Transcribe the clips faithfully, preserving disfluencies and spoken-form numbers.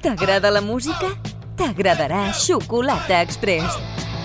T'agrada la música? T'agradarà Xocolata Express.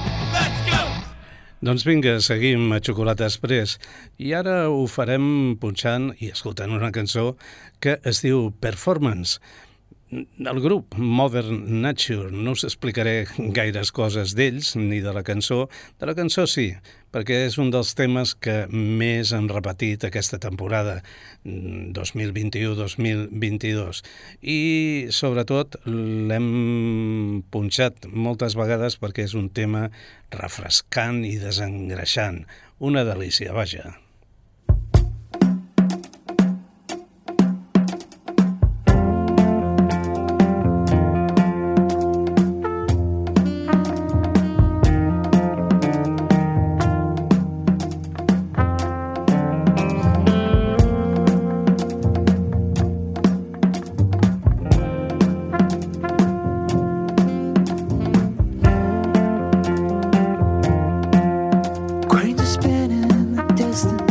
Doncs vinga, seguim a Xocolata Express i ara ho farem punxant i escoltant una cançó que es diu Performance. El grup Modern Nature, no us explicaré gaires coses d'ells ni de la cançó. De la cançó sí, perquè és un dels temes que més han repetit aquesta temporada dos mil vint-i-u dos mil vint-i-dos i sobretot l'hem punxat moltes vegades perquè és un tema refrescant i desengreixant. Una delícia, vaja. Cranes spinning in the distance.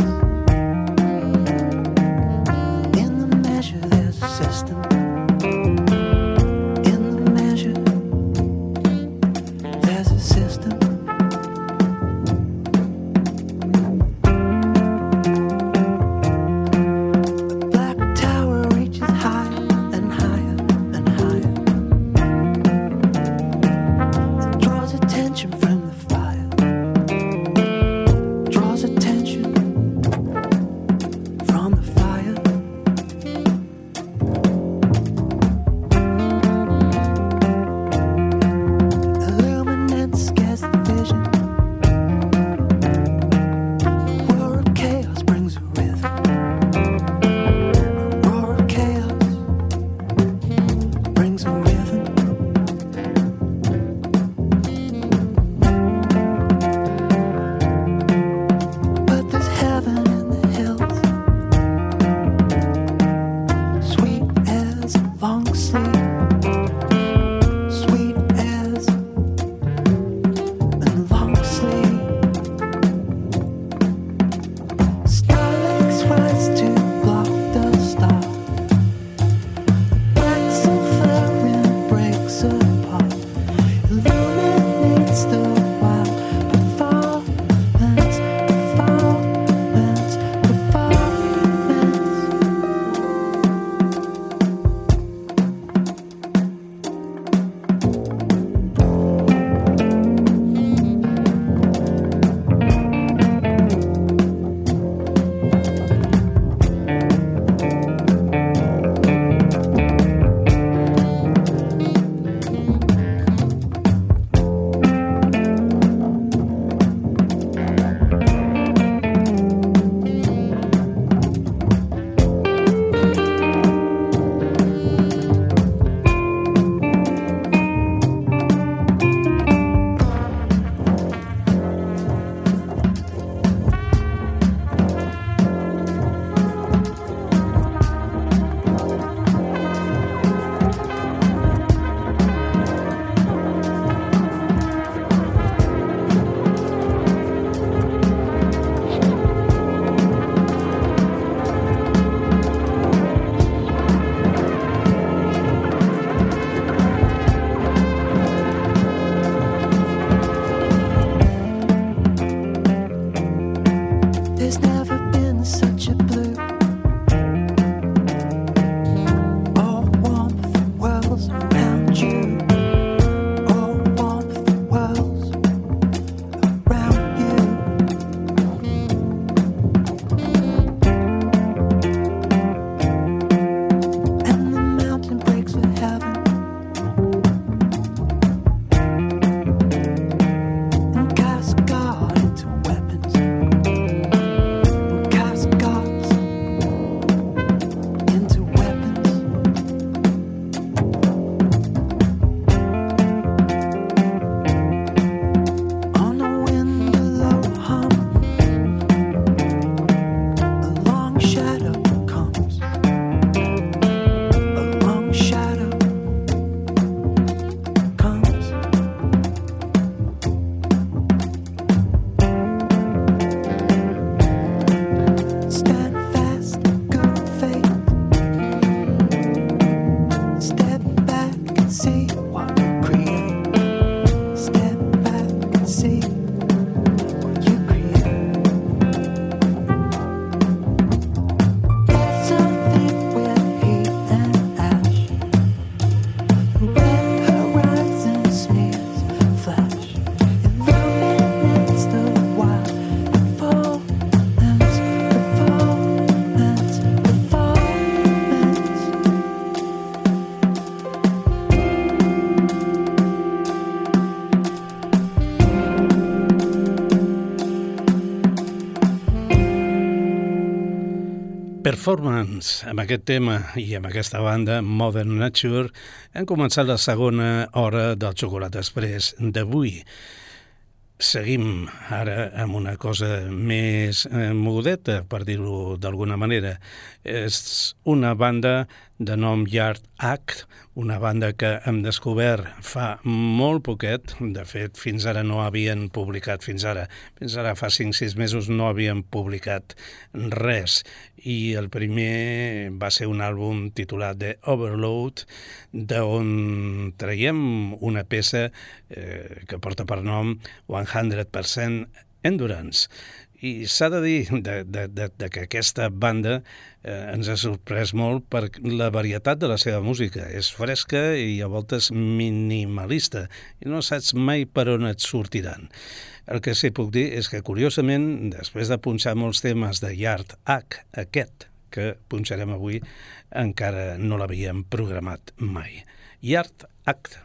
Performance. Amb aquest tema i amb aquesta banda, Modern Nature, hem començat la segona hora del Xocolata Express d'avui. Seguim ara amb una cosa més eh, mogudeta, per dir-ho d'alguna manera. És una banda de nom Yard Act, una banda que hem descobert fa molt poquet. De fet, fins ara no havien publicat, fins ara, fins ara fa cinc sis mesos no havien publicat res. I el primer va ser un àlbum titulat The Overload, d'on traiem una peça eh, que porta per nom cent per cent Endurance. I s'ha de dir de, de, de, de que aquesta banda eh, ens ha sorprès molt per la varietat de la seva música. És fresca i a voltes minimalista, i no saps mai per on et sortiran. El que sí puc dir és que, curiosament, després de punxar molts temes de Yard Act, aquest que punxarem avui, encara no l'havíem programat mai. Yard Act.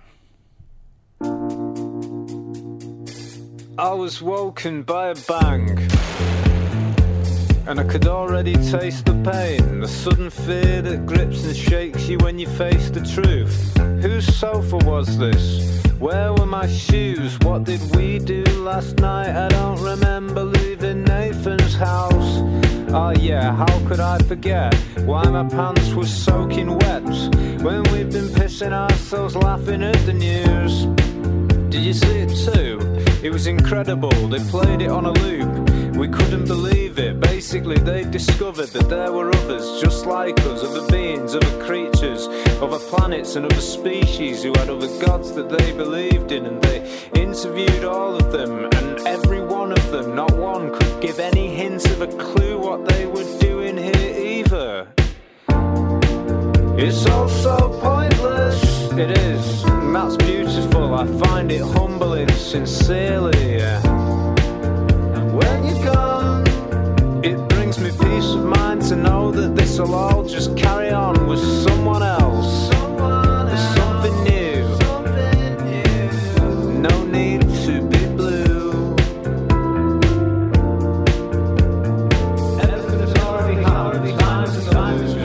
I was woken by a bang, and I could already taste the pain, the sudden fear that grips and shakes you when you face the truth. Whose sofa was this? Where were my shoes? What did we do last night? I don't remember leaving Nathan's house. Oh yeah, how could I forget why my pants were soaking wet when we'd been pissing ourselves laughing at the news. Did you see it too? It was incredible, they played it on a loop. We couldn't believe it. Basically they discovered that there were others just like us, other beings, other creatures, other planets and other species who had other gods that they believed in, and they interviewed all of them, and every one of them, not one could give any hint of a clue what they were doing here either. It's all so pointless. It is, and that's beautiful. I find it humbling, sincerely. And when you're gone, it brings me peace of mind to know that this'll all just carry on with someone else. Someone else. Something new. Something new. No need to be blue. Everything's already happened. Times and times.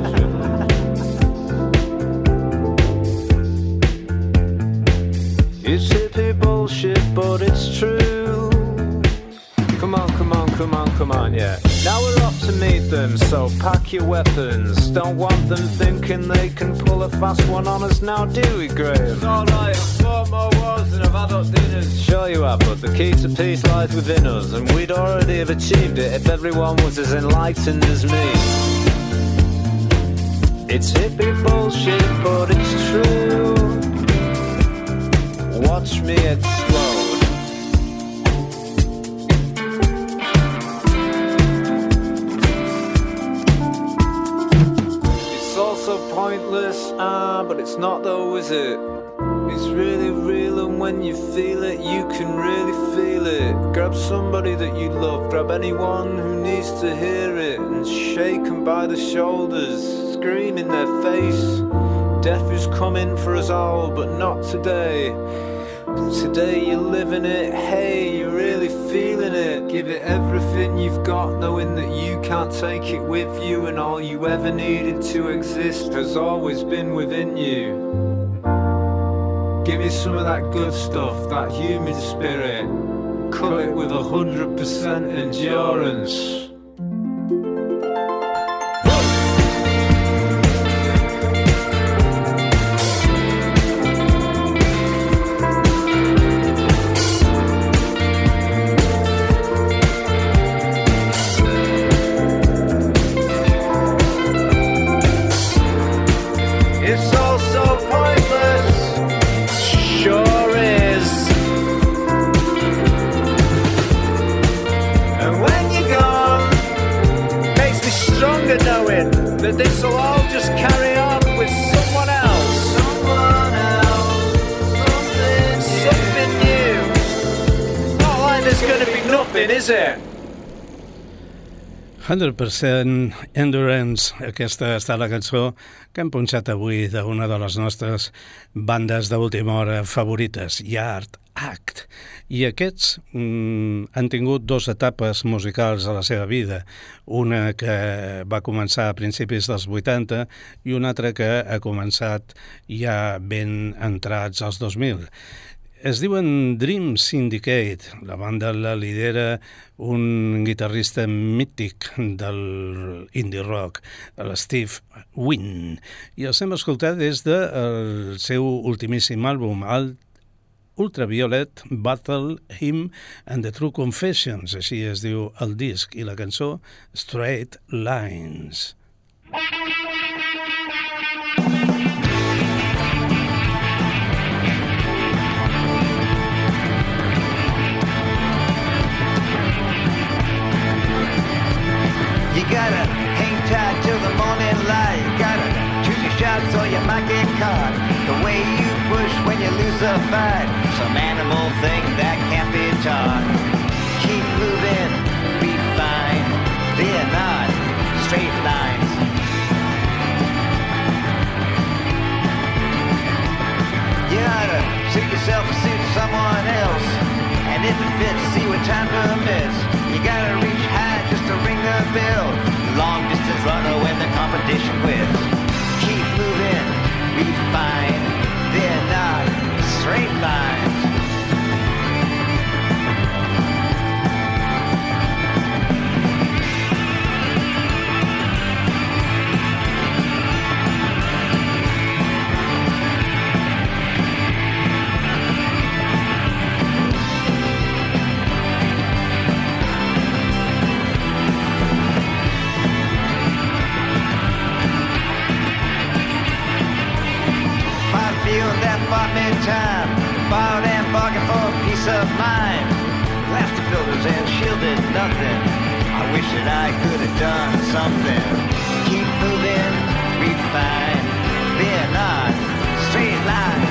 It's hippie bullshit, but it's true. Come on, come on, come on, come on, yeah. Now we're off to meet them, so pack your weapons. Don't want them thinking they can pull a fast one on us now, do we, Graham? It's alright, I've fought more wars than I've had up dinners. Sure you have, but the key to peace lies within us, and we'd already have achieved it if everyone was as enlightened as me. It's hippie bullshit, but it's true. Watch me explode. It's also pointless, ah, but it's not though, is it? It's really real, and when you feel it, you can really feel it. Grab somebody that you love, grab anyone who needs to hear it, and shake them by the shoulders, scream in their face. Death is coming for us all, but not today. Today you're living it, hey, you're really feeling it. Give it everything you've got, knowing that you can't take it with you, and all you ever needed to exist has always been within you. Give me some of that good stuff, that human spirit. Cut it with a hundred percent endurance. That this'll all just carry on with someone else. Someone else. Something, something new. It's not like there's going to be nothing, is it? cent per cent Endurance, aquesta està la cançó que hem punxat avui d'una de les nostres bandes d'última hora favorites, Yard Act. I aquests mm, han tingut dues etapes musicals a la seva vida, una que va començar a principis dels vuitanta i una altra que ha començat ja ben entrats als dos mil. Es diuen Dream Syndicate, la banda la lidera un guitarrista mític del indie rock, l'Steve Wynn, i els hem escoltat des del seu ultimíssim àlbum, el Ultraviolet Battle Hymn and the True Confessions, així es diu el disc, i la cançó Straight Lines. You gotta hang tight till the morning light. You gotta choose your shots or you might get caught. The way you push when you lose a fight, some animal thing that can't be taught. Keep moving, be fine. They're not straight lines. You oughta suit yourself or suit someone else, and if it fits, see what time permits. You gotta reach high just to ring the bell. Long distance runner when the competition quits. Keep moving, be fine. They're not straight lines. Bought me time, bought and bargained for a peace of mind. Laughter filters and shielded nothing. I wish that I could have done something. Keep moving, refine. They're not straight lines.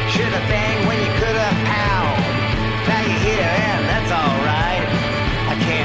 Should've banged when you could've pow. Now you're here and that's alright. I can't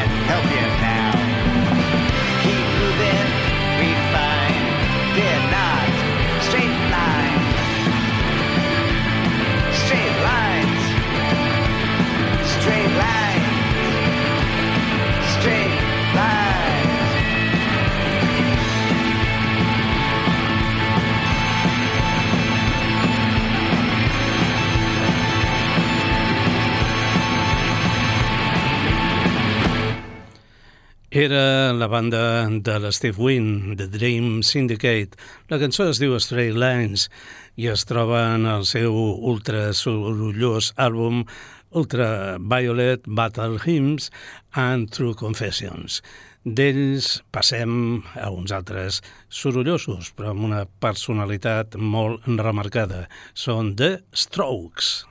Era la banda de l'Steve Wynn, The Dream Syndicate. La cançó es diu Straight Lines i es troba en el seu ultra sorollós àlbum Ultraviolet Battle Hymns and True Confessions. D'ells passem a uns altres sorollosos, però amb una personalitat molt remarcada. Són The Strokes.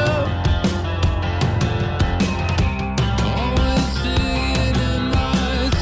Always singing in my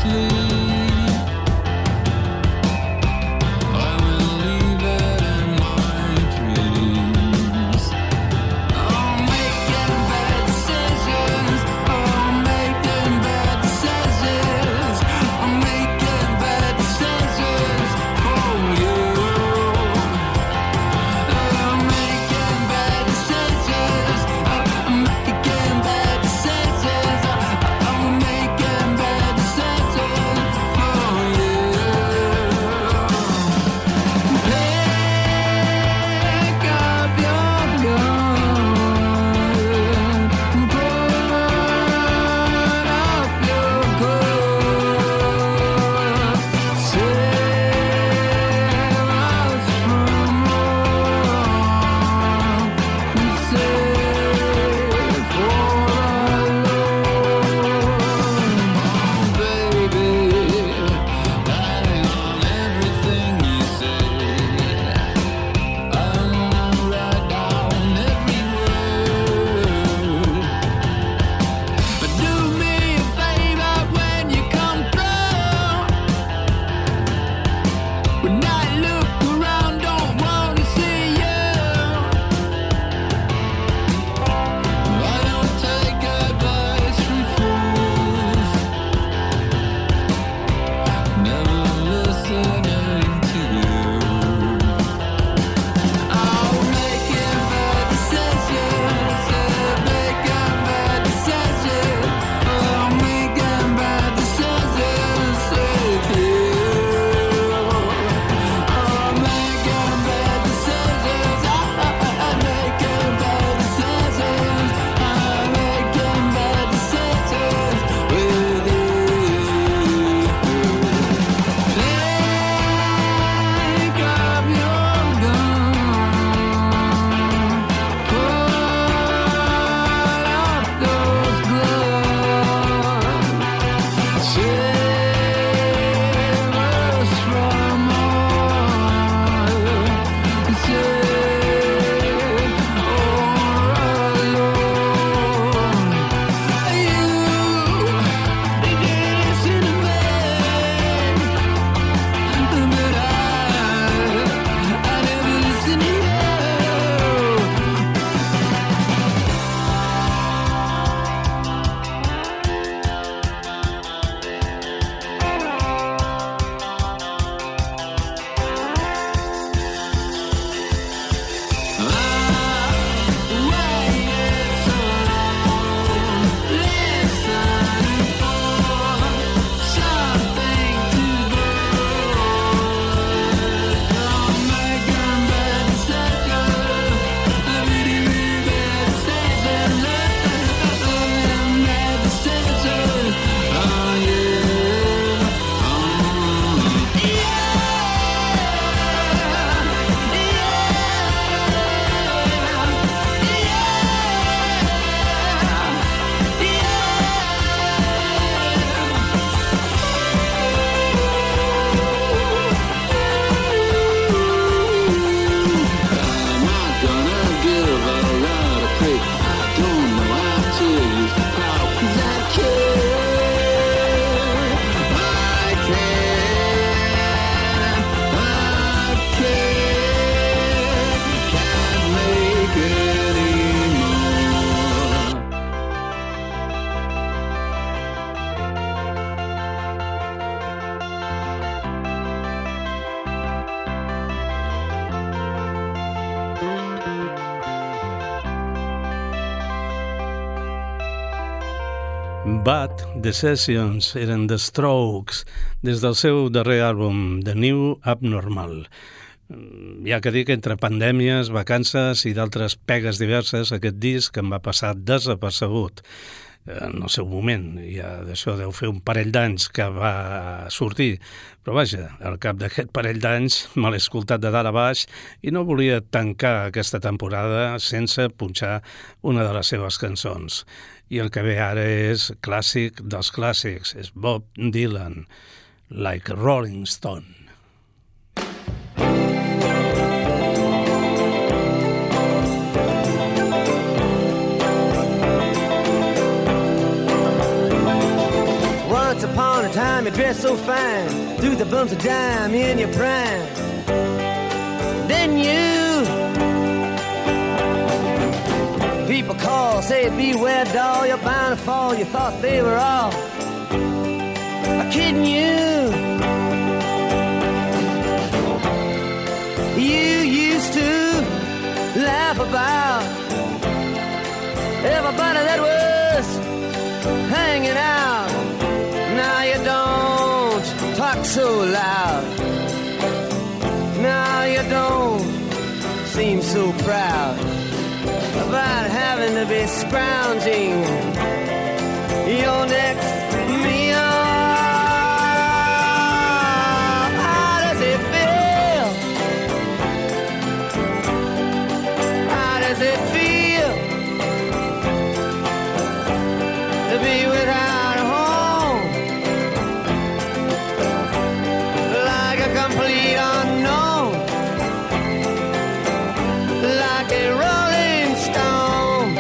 But The Sessions eren The Strokes des del seu darrer àlbum The New Abnormal. Ja que dic, entre pandèmies, vacances i d'altres pegues diverses, aquest disc em va passar desapercebut en el seu moment. Ja d'això deu fer un parell d'anys que va sortir, però vaja, al cap d'aquest parell d'anys me l'he escoltat de dalt a baix i no volia tancar aquesta temporada sense punxar una de les seves cançons. I el que ve ara és clàssic dels clàssics, és Bob Dylan, Like a Rolling Stone. Once upon a time you dressed so fine, threw the bumps of dime in your prime. Then you people call, say beware doll, you're bound to fall. You thought they were all kidding you. You used to laugh about everybody that was hanging out. Now you don't talk so loud. Now you don't seem so proud about having to be scrounging your next meal. How does it feel? How does it feel to be without a home? Like a complete unknown, like a rolling stone.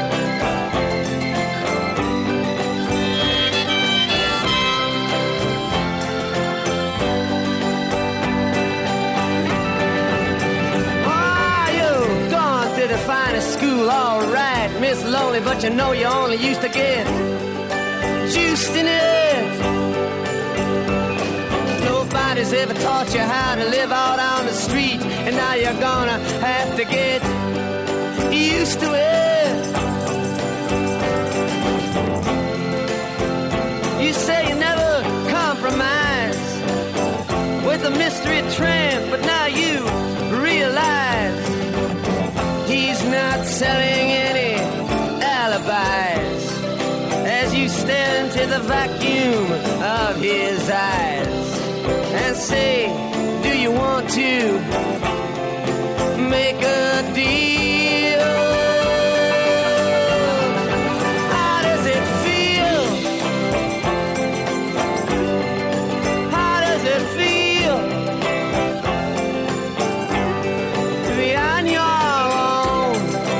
Oh, you've gone to the finest school, all right, Miss Lonely, but you know you only used to get juiced in it. Nobody's ever taught you how to live out on the street, and now you're gonna have to get used to it. You say you never compromise with the mystery tramp, but now you realize he's not selling any alibis as you stare into the vacuum of his eyes and say, do you want to make a deal? How does it feel? How does it feel to be on your own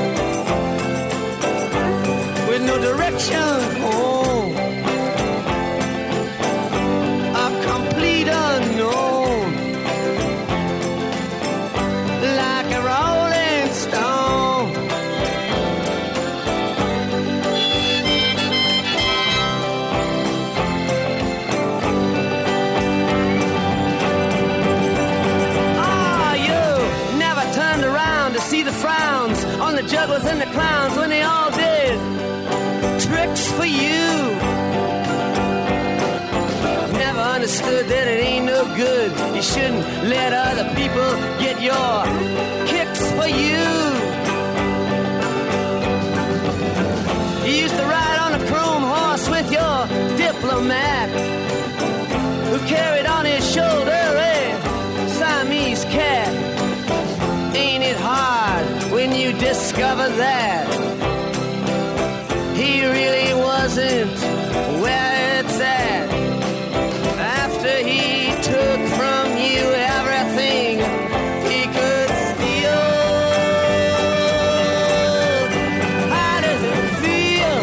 with no direction home? A complete unknown, like a rolling stone. Ah, you never turned around to see the frowns on the jugglers and the clowns when they all did tricks for you. Never understood that it ain't no good. You shouldn't let other people get your kicks for you. You used to ride on a chrome horse with your diplomat, who carried on his shoulder a Siamese cat. Ain't it hard when you discover that he really wasn't where it's at? After he took from you everything he could steal. How does it feel?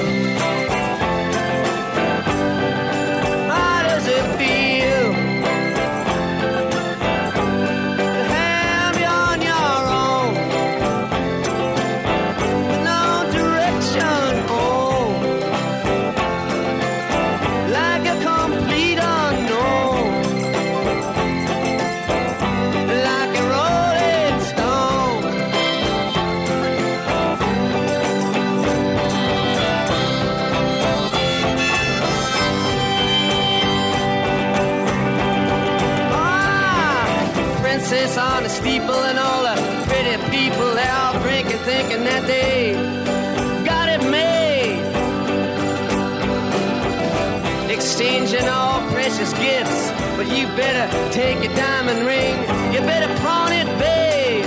How does it feel to have you on your own with no thinking that they got it made, exchanging all precious gifts. But you better take your diamond ring, you better pawn it, babe.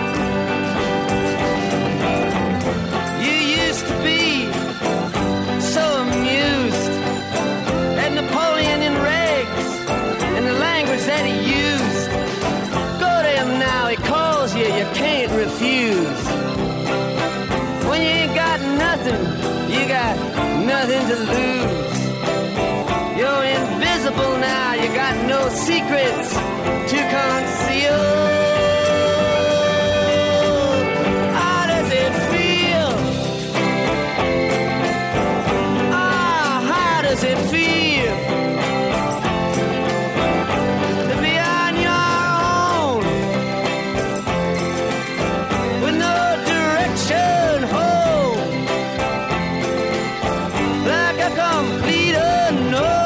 You used to be so amused at Napoleon in rags and the language that he used. Go to him now, he calls you, you can't refuse. When you ain't got nothing, you got nothing to lose. You're invisible now, you got no secrets to conceal. How does it feel? Ah, how does it feel to be on your own with no direction home, like a complete unknown?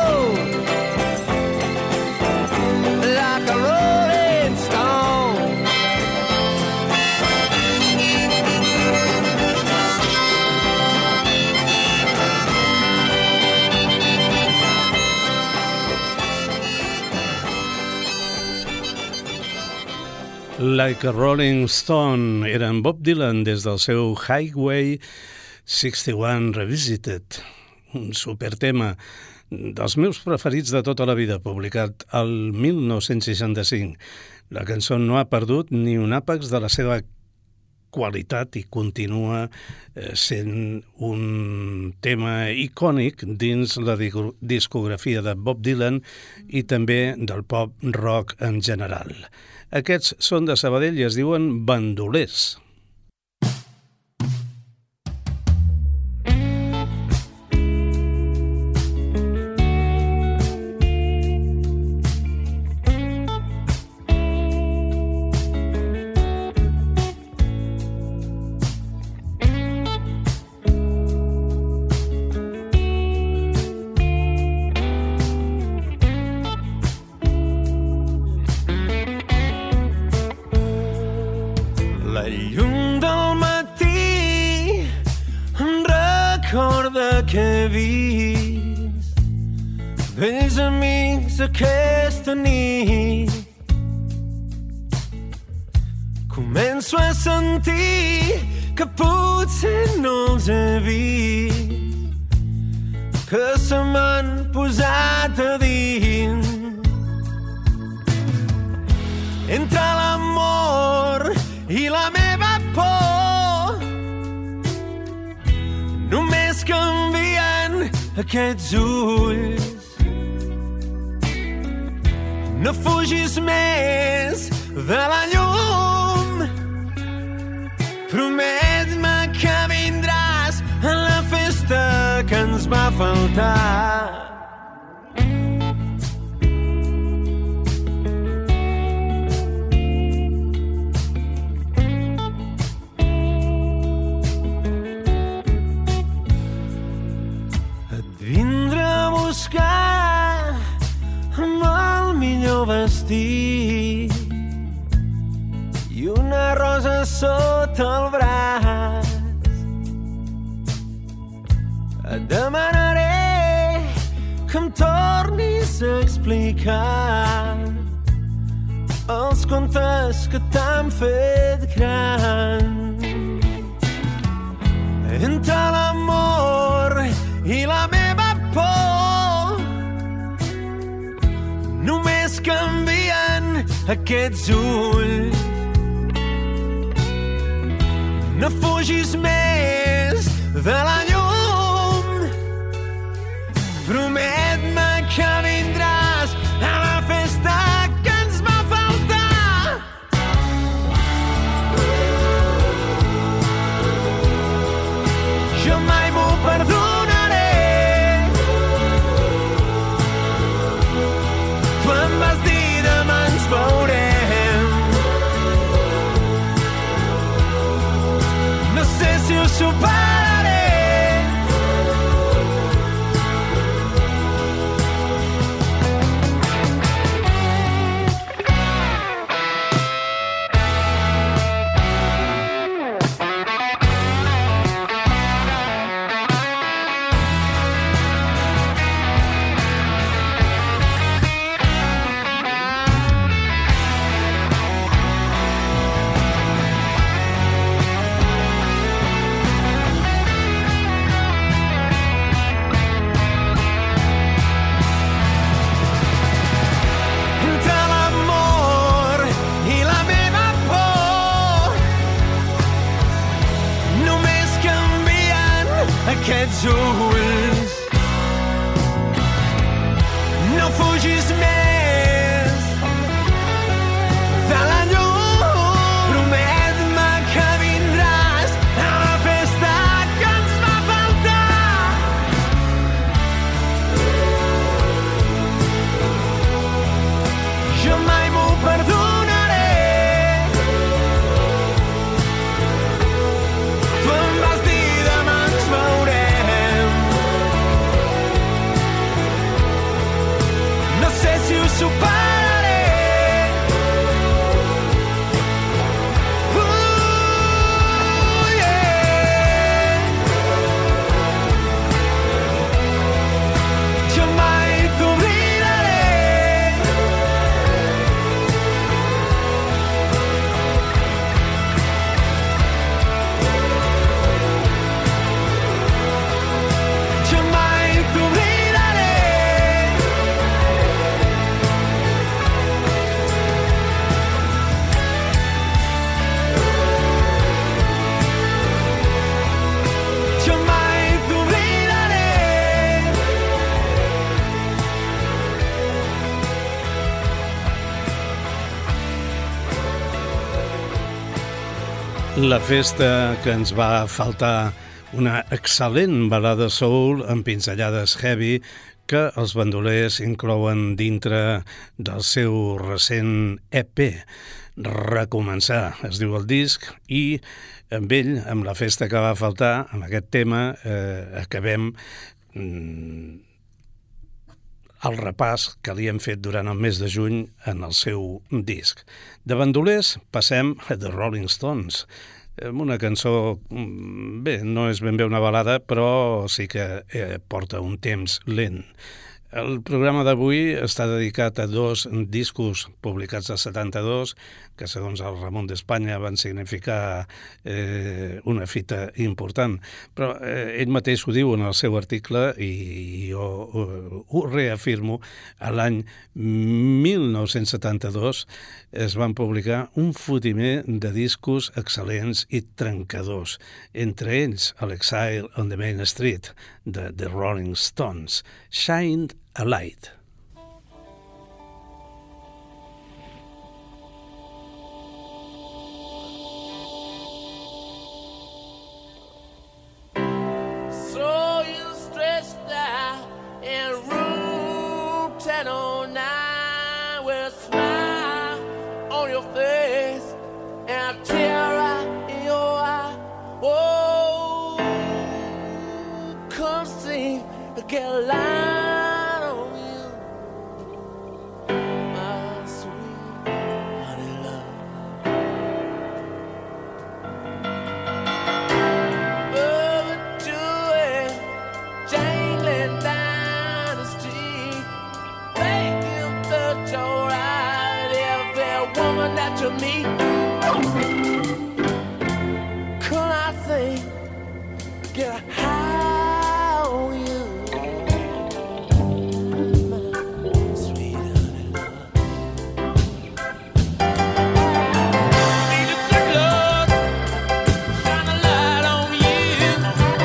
Like a Rolling Stone era en Bob Dylan des del seu Highway seixanta-u Revisited, un supertema dels meus preferits de tota la vida, publicat al mil nou-cents seixanta-cinc. La cançó no ha perdut ni un àpex de la seva qualitat i continua sent un tema icònic dins la discografia de Bob Dylan i també del pop rock en general. Aquests són de Sabadell i es diuen Bandolers. Que he vist vells amics aquesta nit, començo a sentir que potser no els he vist, que se m'han posat a dins. Entre l'amor i la meva por només canvien aquests ulls. No fugis més de la llum, promet-me que vindràs a la festa que ens va faltar. Amb el millor vestit i una rosa sota el braç, et demanaré que em tornis a explicar els contes que t'han fet gran. Entre l'amor i la meva por només canvien aquests ulls. No fugis més de la llum, promet-me que vindràs a la festa que ens va faltar. Jo mai m'ho perdonaré. Tu em vas dir demà ens veurem. No sé si ho superaré. aquests ulls. No fugis més de la llum. Promet-me que vindràs a la festa que ens va faltar. Jo mai m'ho perdonaré. Tu em vas dir demà ens veurem. No sé si ho superaré. Uh, yeah. Jo mai t'oblidaré. Jo mai t'oblidaré. Jo mai t'oblidaré. La festa que ens va faltar, una excel·lent balada soul amb pinzellades heavy que els bandolers inclouen dintre del seu recent E P. Recomençar, es diu el disc, i amb ell, amb la festa que va faltar, amb aquest tema, eh, acabem mm, el repàs que li hem fet durant el mes de juny en el seu disc. De bandolers passem a The Rolling Stones, amb una cançó, bé, no és ben bé una balada, però sí que eh, porta un temps lent. El programa d'avui està dedicat a dos discos publicats al setanta-dos, que segons el Ramon d'Espanya van significar eh, una fita important. Però eh, ell mateix ho diu en el seu article i jo ho, ho reafirmo. A l'any mil nou-cents setanta-dos es van publicar un fotimer de discos excel·lents i trencadors, entre ells l'Exile on the Main Street de The Rolling Stones, Shine a Light. So you stretched out in room ten oh nine with a smile on your face and a tear in your eye. Oh, come see, get a line on you, my sweet honey love. Overdoing, jangling down the street, making the door out every woman that you meet. Could I say, get a high on you, my sweet honey love. Need a good love, shine a light on you,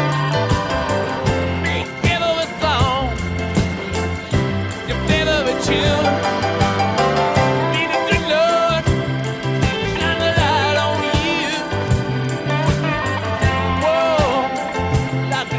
make every song your favorite tune. Need a good love, shine a light on you. Whoa, like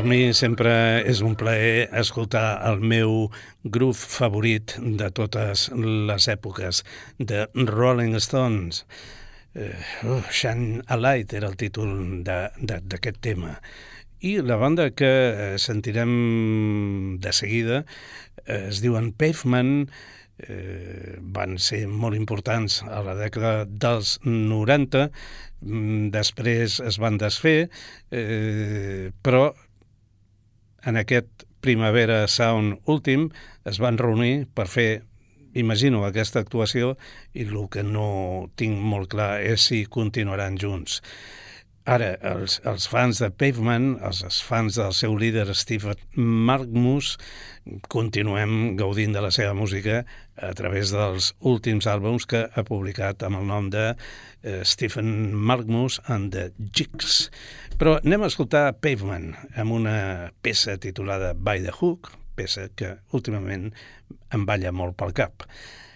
mi sempre és un plaer escoltar el meu groove favorit de totes les èpoques, de Rolling Stones. Uh, Shine a Light era el títol d'aquest tema. I la banda que sentirem de seguida es diuen Pavement, eh, van ser molt importants a la dècada dels noranta, després es van desfer, eh, però en aquest Primavera Sound últim es van reunir per fer, imagino, aquesta actuació, i el que no tinc molt clar és si continuaran junts. Ara, els, els fans de Pavement, els, els fans del seu líder Stephen Margmus, continuem gaudint de la seva música a través dels últims àlbums que ha publicat amb el nom de eh, Stephen Margmus and the Jigs. Però anem a escoltar Pavement amb una peça titulada By the Hook, peça que últimament em balla molt pel cap.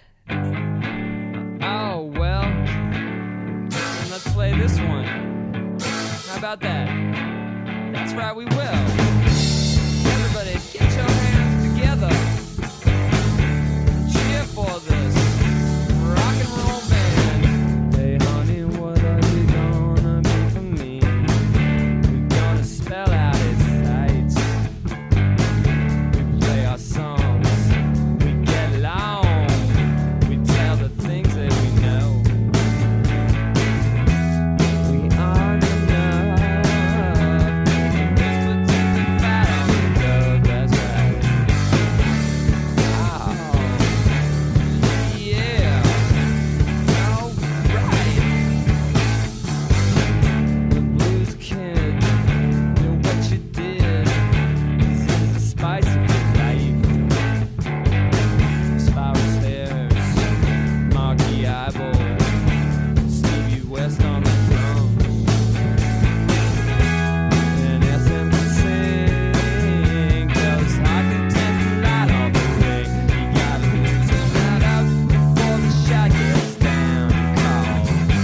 Oh, well, let's play this one. How about that? That's right, we will. Everybody, get your hands together. Cheer for this rock and roll band. Hey, honey, what are you gonna be for me? We're gonna spell out its sights. We play our songs. We get along. We tell the things that we know. We are enough. Let's put the fat on the dog, that's right. Oh, yeah. All right. The blues kid knew what you did. This is the spice of your life. Spiral stairs, Marky Eyeball, Stevie West on the drums, and S M sing goes I can take the light off the ring. You gotta lose it right up before the shot gets down cold.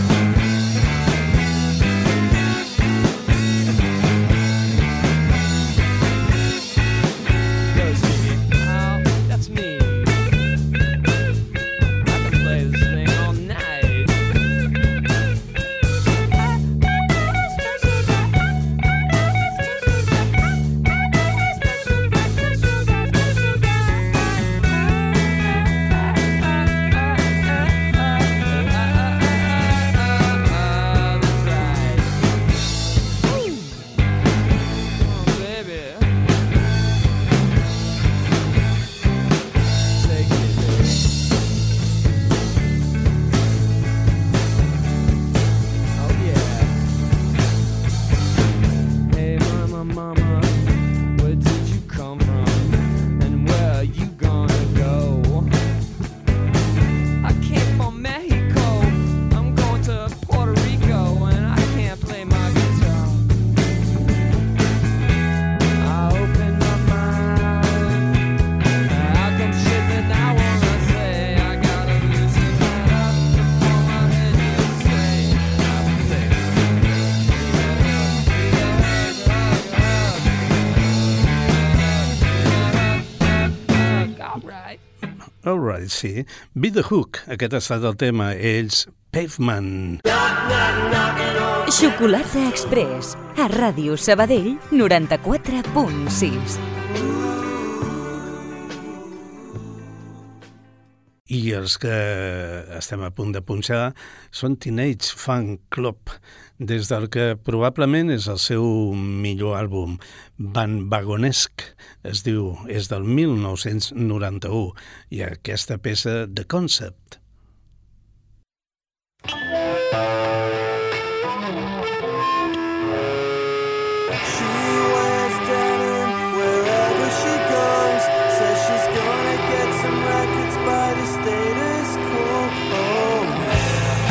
Goes me, oh, that's me. I can play this thing all night. Hey mama, mama, where did you come from? And where are you gonna go? I came from Mexico. I'm going to Puerto Rico, and I can't play my guitar. I open my mouth. How come shit that I wanna say? I gotta loosen that up before my head gets say. I say. All right. All right, sí. Be the Hook, aquest ha estat el tema, ells Pavement. Xocolata Express, a Ràdio Sabadell noranta-quatre punt sis. I els que estem a punt de punxar són Teenage Fan Club, des del que probablement és el seu millor àlbum, Van Vagonesque, es diu, és del mil nou-cents noranta-u, i aquesta peça, The Concept. She wears denim wherever she goes. Says she's gonna get some records by the status quo. Oh yeah.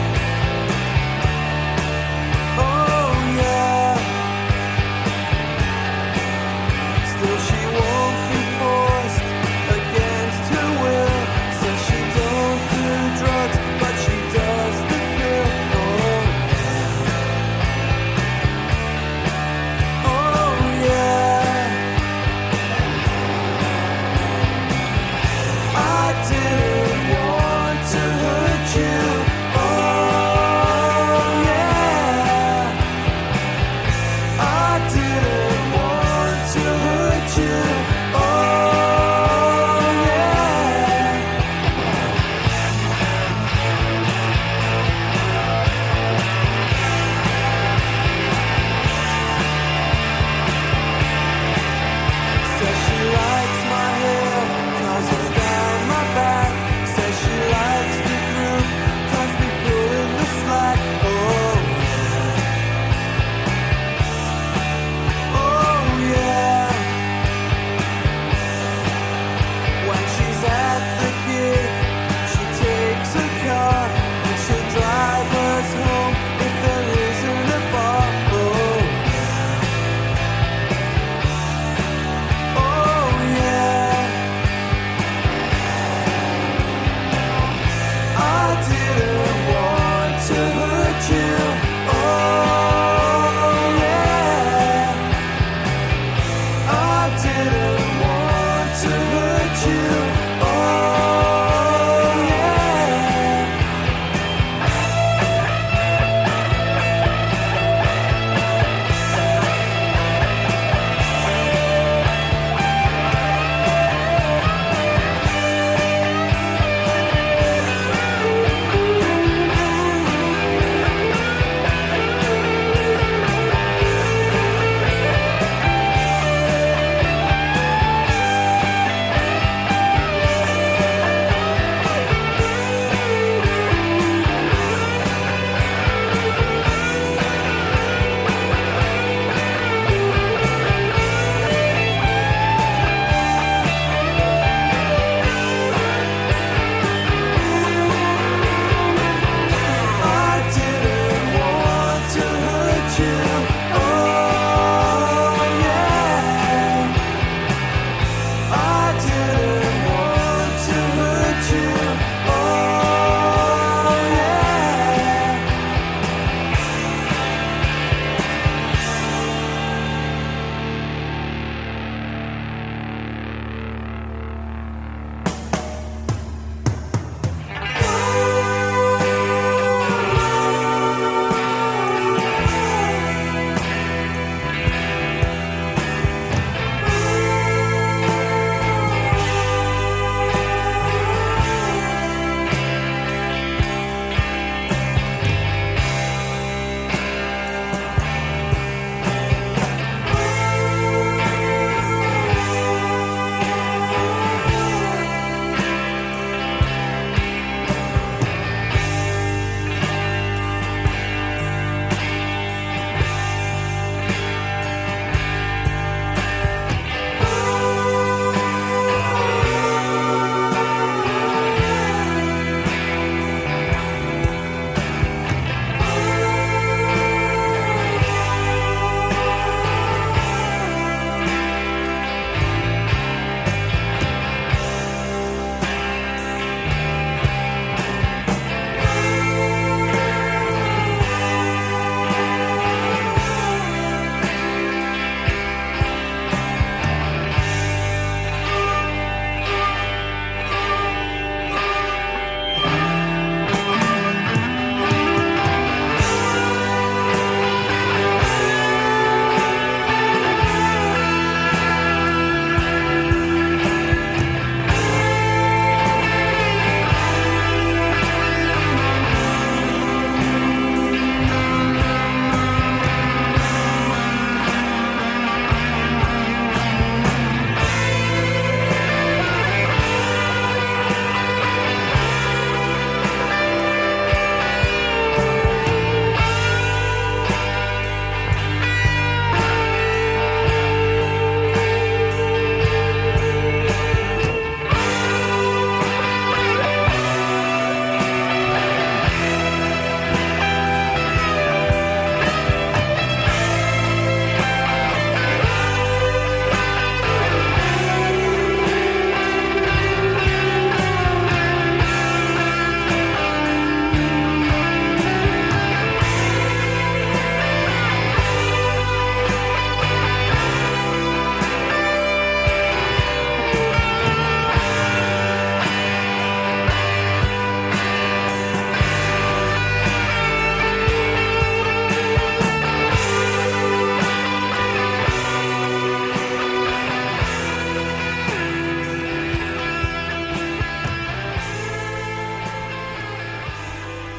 Oh yeah. Still she won't be forced against her will. Says she don't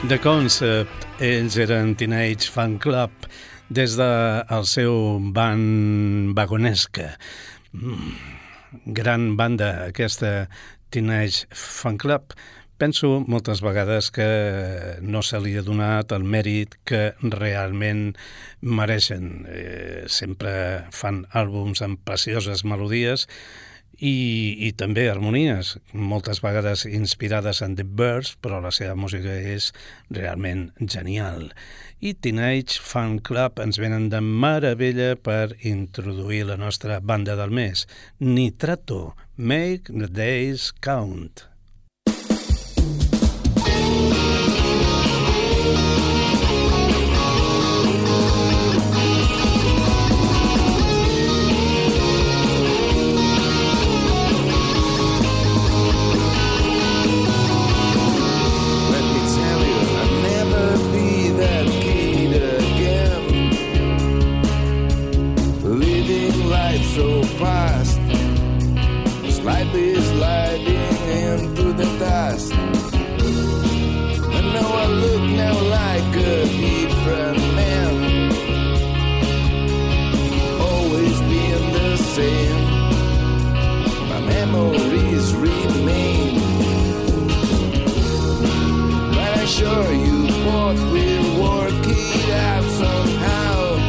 The Concept, ells eren Teenage Fan Club, des del seu band Vagonesca. Mm, gran banda, aquesta Teenage Fan Club. Penso moltes vegades que no se li ha donat el mèrit que realment mereixen. Eh, sempre fan àlbums amb precioses melodies i, i també harmonies, moltes vegades inspirades en The Birds, però la seva música és realment genial. I Teenage Fan Club ens venen de meravella per introduir la nostra banda del mes, Nitrato, Make the Days Count. So fast, slightly sliding into the dust. I know I look now like a different man, always being the same. My memories remain, but I'm sure you both will work it out somehow.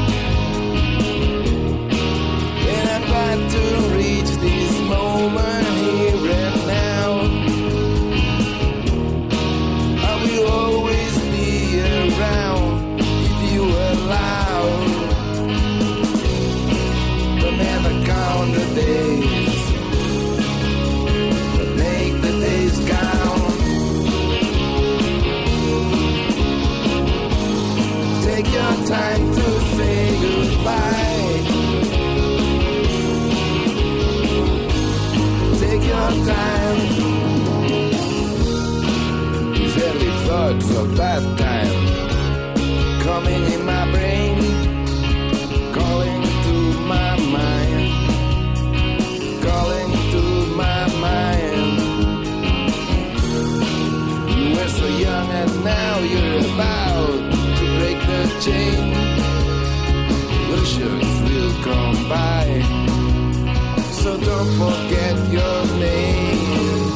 To reach this moment here and now, I will always be around if you allow. But never count the days, but make the days count. Take your time to say goodbye. Your time, these early thoughts of that time coming in my brain, calling to my mind, calling to my mind. You were so young and now you're about to break the chain. Illusions will come by, so don't forget your name.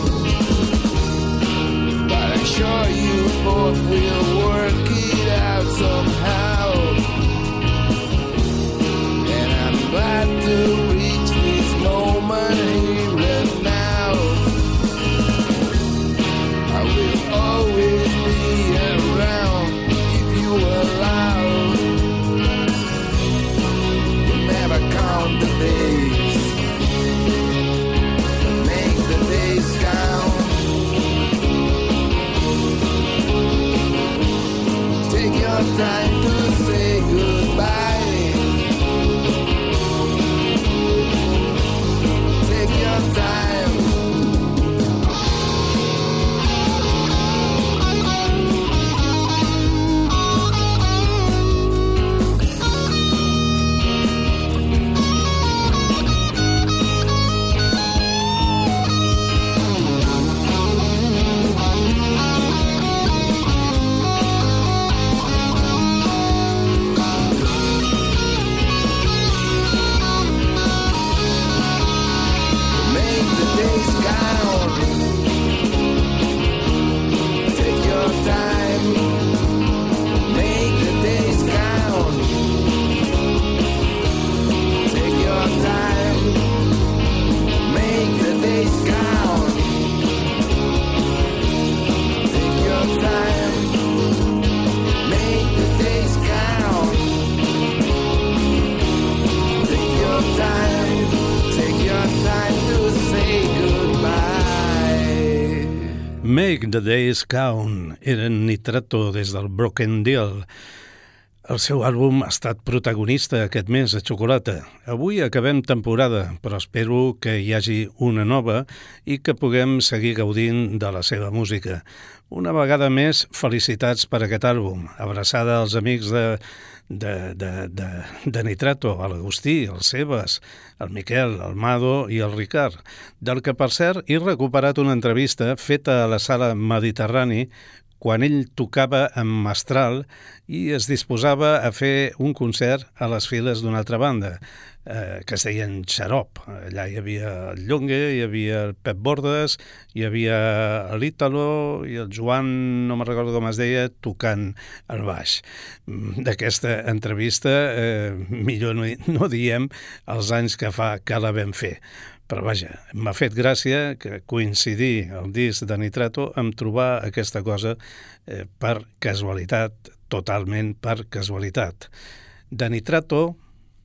But I'm sure you both will work it out somehow. And I'm glad to reach this moment here and now. I will always be around if you allow. You'll never count the days, time to say goodbye. Take your time. Make the Days Count, eren Nitrato des del Broken Deal. El seu àlbum ha estat protagonista aquest mes a Xocolata. Avui acabem temporada, però espero que hi hagi una nova i que puguem seguir gaudint de la seva música. Una vegada més, felicitats per aquest àlbum. Abraçada als amics de, de, de, de, de Nitrato, a l'Agustí, el Sebas, el Miquel, el Mado i el Ricard, del que, per cert, he recuperat una entrevista feta a la Sala Mediterrani quan ell tocava amb Mestral i es disposava a fer un concert a les files d'una altra banda, eh, que es deien Xarop. Allà hi havia el Llongue, hi havia el Pep Bordes, hi havia l'Ítalo i el Joan, no me'n recordo com es deia, tocant el baix. D'aquesta entrevista eh, millor no, no diem els anys que fa que la vam fer. Però vaja, m'ha fet gràcia que coincidir el disc de Nitrato amb trobar aquesta cosa eh, per casualitat, totalment per casualitat. De Nitrato...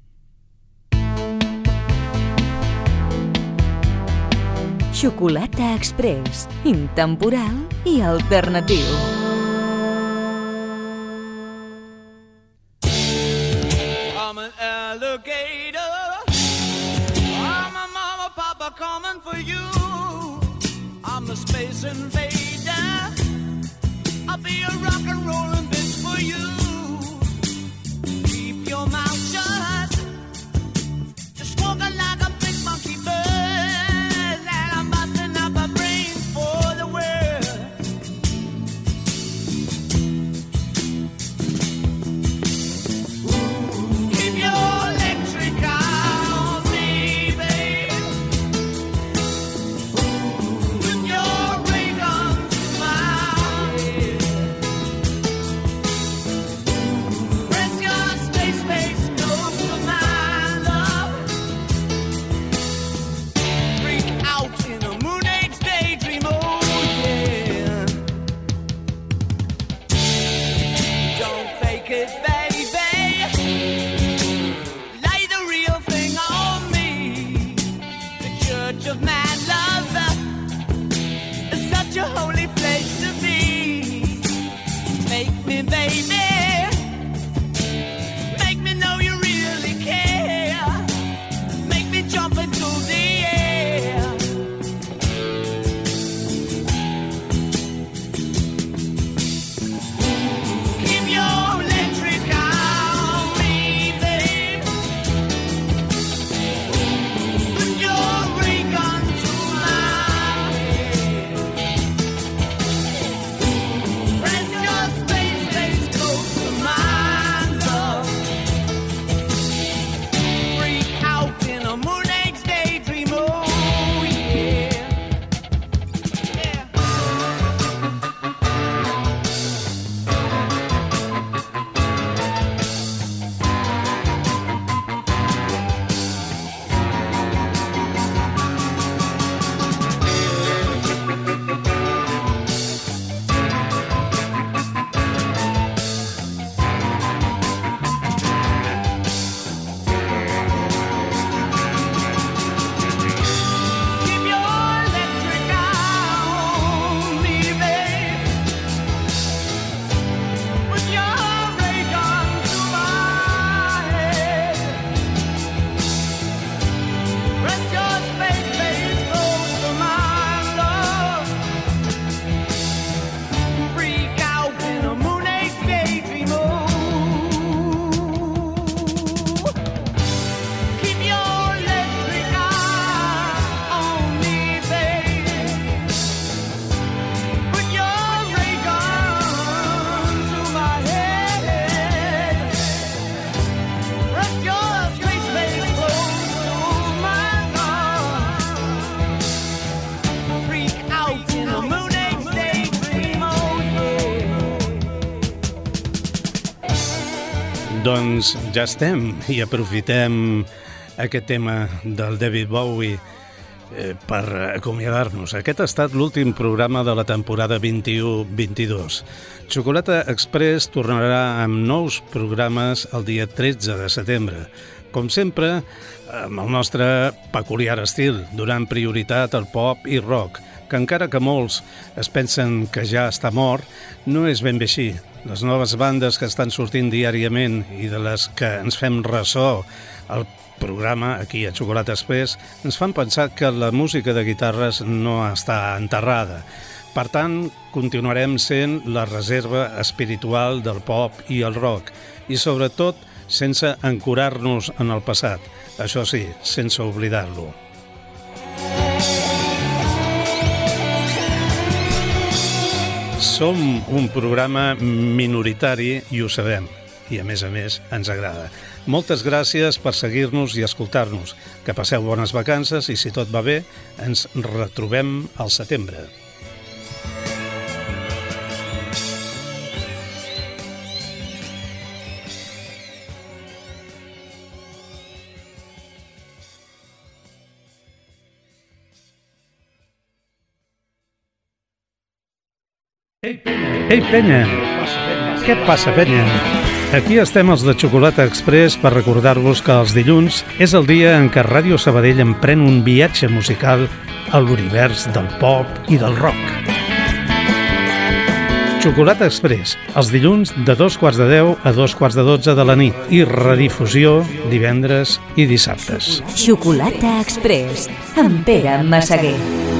Xocolata Express, intemporal i alternatiu. I'm an alligator. I'm a mama, papa coming for you. I'm the space invader. I'll be a rock and rollin' bitch for you. Keep your mouth shut. Just walking like a big monkey bird. And I'm busting up my brains for the world. Keep your electric on me, baby. Put your ray gun to my head. Press your space face close to my love. Freak out in a moon age daydream, oh yeah. Don't fake it, baby. Lay the real thing on me. The church of mad love is such a holy place to be. Make me, baby. Make me know you really care. Make me jump into the air. Keep your electric on me, babe. Put your ray gun to my head. Press your space face close to my love. Freak out in a moon age daydream, oh yeah. Yeah. Keep your electric on me, babe. Put your ray gun to my head. Press your space face close to my love. Freak out in a moon age daydream, oh. Keep your electric eye on me, babe. Put your ray gun to my head. Press your space face close to my love. Freak out in a moon age daydream, oh yeah. Doncs ja estem i aprofitem aquest tema del David Bowie eh, per acomiadar-nos. Aquest ha estat l'últim programa de la temporada vint-i-u vint-i-dos. Xocolata Express tornarà amb nous programes el dia tretze de setembre. Com sempre, amb el nostre peculiar estil, donant prioritat al pop i rock, que encara que molts es pensen que ja està mort, no és ben bé així. Les noves bandes que estan sortint diàriament i de les que ens fem ressò al programa aquí a Xocolata Express ens fan pensar que la música de guitarres no està enterrada. Per tant, continuarem sent la reserva espiritual del pop i el rock i, sobretot, sense ancorar-nos en el passat. Això sí, sense oblidar-lo. Som un programa minoritari i ho sabem, i a més a més ens agrada. Moltes gràcies per seguir-nos i escoltar-nos. Que passeu bones vacances i, si tot va bé, ens retrobem al setembre. Ei, penya! Què passa, penya? Aquí estem els de Xocolata Express per recordar-vos que els dilluns és el dia en què Ràdio Sabadell emprèn un viatge musical a l'univers del pop i del rock. Xocolata Express, els dilluns de dos quarts de deu a dos quarts de dotze de la nit i redifusió divendres i dissabtes. Xocolata Express, amb Pere Massaguer.